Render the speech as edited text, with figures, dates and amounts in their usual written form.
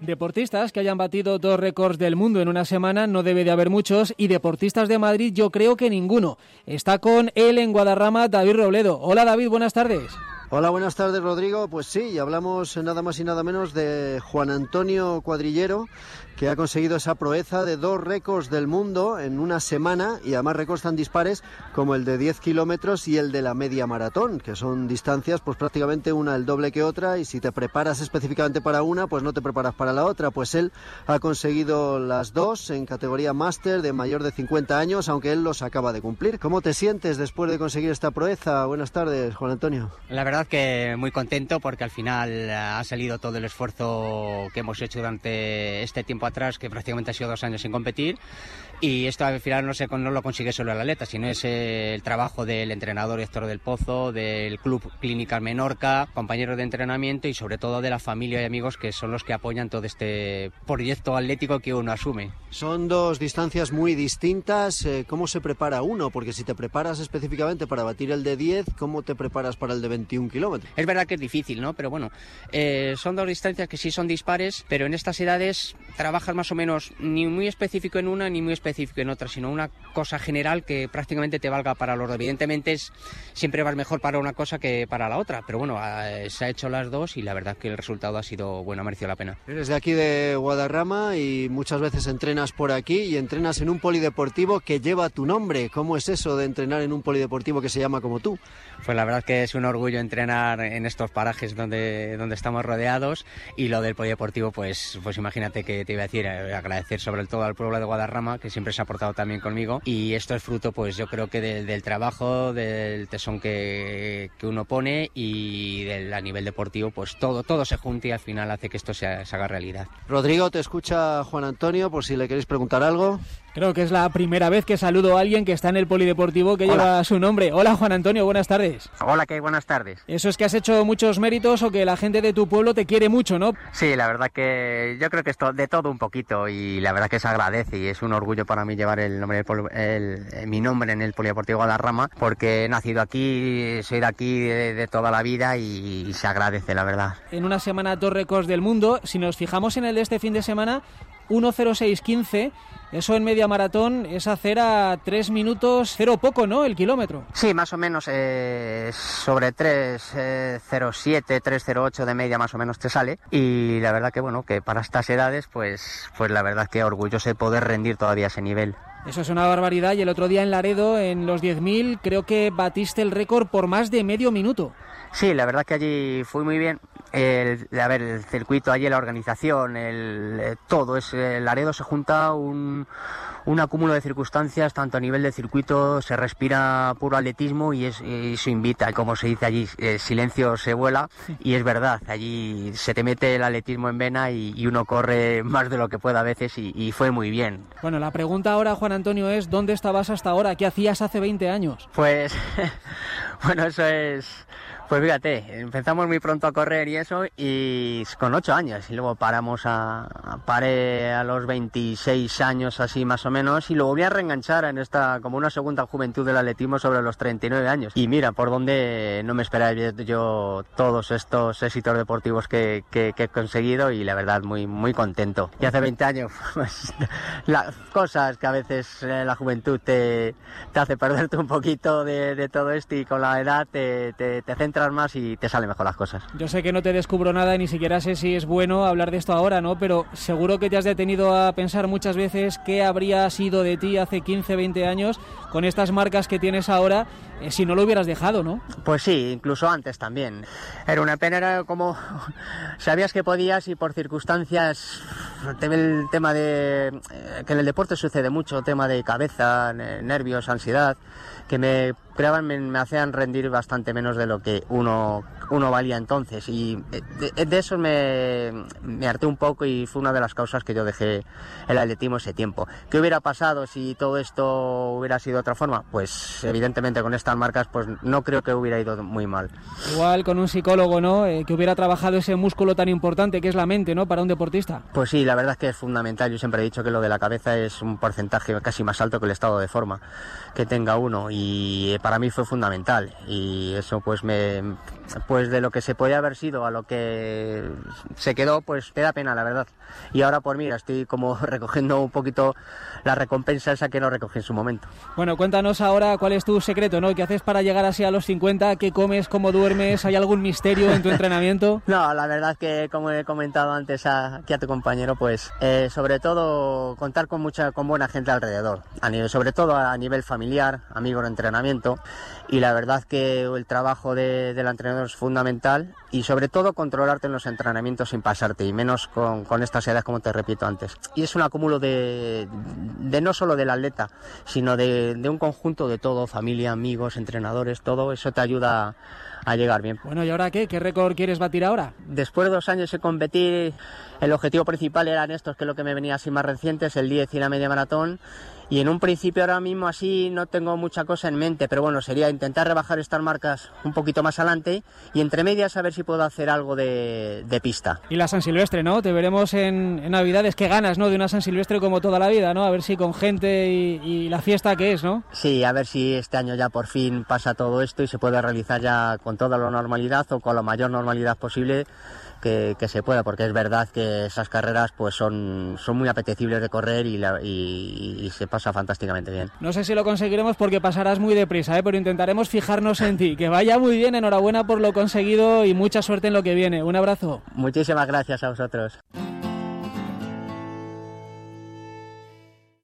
Deportistas que hayan batido 2 récords del mundo en una semana no debe de haber muchos, y deportistas de Madrid yo creo que ninguno. Está con él en Guadarrama David Robledo. Hola David, buenas tardes. Hola, buenas tardes Rodrigo. Pues sí, hablamos nada más y nada menos de Juan Antonio Cuadrillero, que ha conseguido esa proeza de 2 récords del mundo en una semana, y además récords tan dispares como el de 10 kilómetros y el de la media maratón, que son distancias pues prácticamente una el doble que otra, y si te preparas específicamente para una, pues no te preparas para la otra. Pues él ha conseguido las 2 en categoría máster de mayor de 50 años, aunque él los acaba de cumplir. ¿Cómo te sientes después de conseguir esta proeza? Buenas tardes, Juan Antonio. La verdad que muy contento, porque al final ha salido todo el esfuerzo que hemos hecho durante este tiempo atrás, que prácticamente ha sido 2 años sin competir, y esto al final no lo consigue solo el atleta, sino es el trabajo del entrenador Héctor del Pozo, del Club Clínicas Menorca, compañeros de entrenamiento y sobre todo de la familia y amigos, que son los que apoyan todo este proyecto atlético que uno asume. Son 2 distancias muy distintas. ¿Cómo se prepara uno? Porque si te preparas específicamente para batir el de 10, ¿cómo te preparas para el de 21 kilómetros? Es verdad que es difícil, ¿no? Pero bueno, son 2 distancias que sí son dispares, pero en estas edades trabajas más o menos ni muy específico en una ni muy específico en otra, sino una cosa general que prácticamente te valga para los dos. Evidentemente siempre vas mejor para una cosa que para la otra, pero bueno, se ha hecho las 2 y la verdad que el resultado ha sido bueno, ha merecido la pena. Eres de aquí de Guadarrama y muchas veces entrenas por aquí, y entrenas en un polideportivo que lleva tu nombre. ¿Cómo es eso de entrenar en un polideportivo que se llama como tú? Pues la verdad que es un orgullo entrenar en estos parajes donde estamos rodeados, y lo del polideportivo pues imagínate que te iba a decir, agradecer sobre todo al pueblo de Guadarrama, que siempre se ha portado también conmigo, y esto es fruto pues yo creo que del trabajo, del tesón que uno pone, y a nivel deportivo pues todo se junta y al final hace que esto se haga realidad. Rodrigo, te escucha Juan Antonio por si le queréis preguntar algo. Creo que es la primera vez que saludo a alguien que está en el polideportivo que lleva su nombre. Hola Juan Antonio, buenas tardes. Hola, ¿qué? Buenas tardes. Eso es que has hecho muchos méritos, o que la gente de tu pueblo te quiere mucho, ¿no? Sí, la verdad que yo creo que es de todo un poquito, y la verdad que se agradece, y es un orgullo para mí llevar el nombre mi nombre en el polideportivo Guadarrama, porque he nacido aquí, soy de aquí de toda la vida, y se agradece, la verdad. En una semana 2 récords del mundo. Si nos fijamos en el de este fin de semana, 1:06:15, eso en media maratón es hacer a 3 minutos 0 poco, ¿no? El kilómetro. Sí, más o menos sobre 3:07, 3:08 de media más o menos te sale, y la verdad que bueno, que para estas edades pues la verdad que orgulloso de poder rendir todavía ese nivel. Eso es una barbaridad, y el otro día en Laredo, en los 10.000, creo que batiste el récord por más de medio minuto. Sí, la verdad que allí fue muy bien. El circuito allí, la organización, todo es Laredo, se junta un acúmulo de circunstancias, tanto a nivel de circuito, se respira puro atletismo, y eso invita, como se dice allí, silencio se vuela, y es verdad, allí se te mete el atletismo en vena, y uno corre más de lo que puede a veces, y fue muy bien. Bueno, la pregunta ahora, Juan Antonio, es ¿dónde estabas hasta ahora? ¿Qué hacías hace 20 años? Pues, bueno, eso es... Pues fíjate, empezamos muy pronto a correr y eso, y con 8 años, y luego paré a los 26 años así más o menos, y lo volví a reenganchar en esta, como una segunda juventud del atletismo sobre los 39 años. Y mira, por donde no me esperaba yo todos estos éxitos deportivos que he conseguido, y la verdad muy, muy contento. Y hace 20 años, pues, las cosas que a veces la juventud te hace perderte un poquito de todo esto, y con la edad te centras más y te salen mejor las cosas. Yo sé que no te descubro nada, y ni siquiera sé si es bueno hablar de esto ahora, ¿no? Pero seguro que te has detenido a pensar muchas veces qué habría sido de ti hace 15, 20 años con estas marcas que tienes ahora, si no lo hubieras dejado, ¿no? Pues sí, incluso antes también. Era una pena, era como sabías que podías, y por circunstancias, el tema de que en el deporte sucede mucho, tema de cabeza, nervios, ansiedad, que me hacían rendir bastante menos de lo que uno valía entonces, y de eso me harté un poco, y fue una de las causas que yo dejé el atletismo ese tiempo. ¿Qué hubiera pasado si todo esto hubiera sido de otra forma? Pues evidentemente con estas marcas pues no creo que hubiera ido muy mal. Igual con un psicólogo, ¿no? Que hubiera trabajado ese músculo tan importante que es la mente, ¿no? Para un deportista. Pues sí, la verdad es que es fundamental. Yo siempre he dicho que lo de la cabeza es un porcentaje casi más alto que el estado de forma que tenga uno, y para mí fue fundamental, y eso pues me pues de lo que se podía haber sido a lo que se quedó, pues te da pena, la verdad. Y ahora pues mira, estoy como recogiendo un poquito la recompensa esa que no recogí en su momento. Bueno, cuéntanos ahora cuál es tu secreto, ¿no? ¿Qué haces para llegar así a los 50? ¿Qué comes? ¿Cómo duermes? ¿Hay algún misterio en tu entrenamiento? No, la verdad es que, como he comentado antes aquí a tu compañero, pues sobre todo contar con buena gente alrededor, sobre todo a nivel familiar, amigos de entrenamiento, y la verdad que el trabajo del entrenador es fundamental, y sobre todo controlarte en los entrenamientos sin pasarte, y menos con estas edades, como te repito antes. Y es un acúmulo de no solo del atleta, sino de un conjunto de todo, familia, amigos, entrenadores, todo eso te ayuda a llegar bien. Bueno, ¿y ahora qué? ¿Qué récord quieres batir ahora? Después de 2 años de competir, el objetivo principal eran estos, que es lo que me venía así más recientes, el 10 y la media maratón. Y en un principio ahora mismo así no tengo mucha cosa en mente, pero bueno, sería intentar rebajar estas marcas un poquito más adelante y entre medias a ver si puedo hacer algo de pista. Y la San Silvestre, ¿no? Te veremos en Navidades. Qué ganas, ¿no? De una San Silvestre como toda la vida, ¿no? A ver si con gente y la fiesta que es, ¿no? Sí, a ver si este año ya por fin pasa todo esto y se puede realizar ya con toda la normalidad o con la mayor normalidad posible que se pueda, porque es verdad que esas carreras pues son muy apetecibles de correr y se pasa fantásticamente bien. No sé si lo conseguiremos porque pasarás muy deprisa, pero intentaremos fijarnos en ti. Que vaya muy bien, enhorabuena por lo conseguido y mucha suerte en lo que viene. Un abrazo. Muchísimas gracias a vosotros.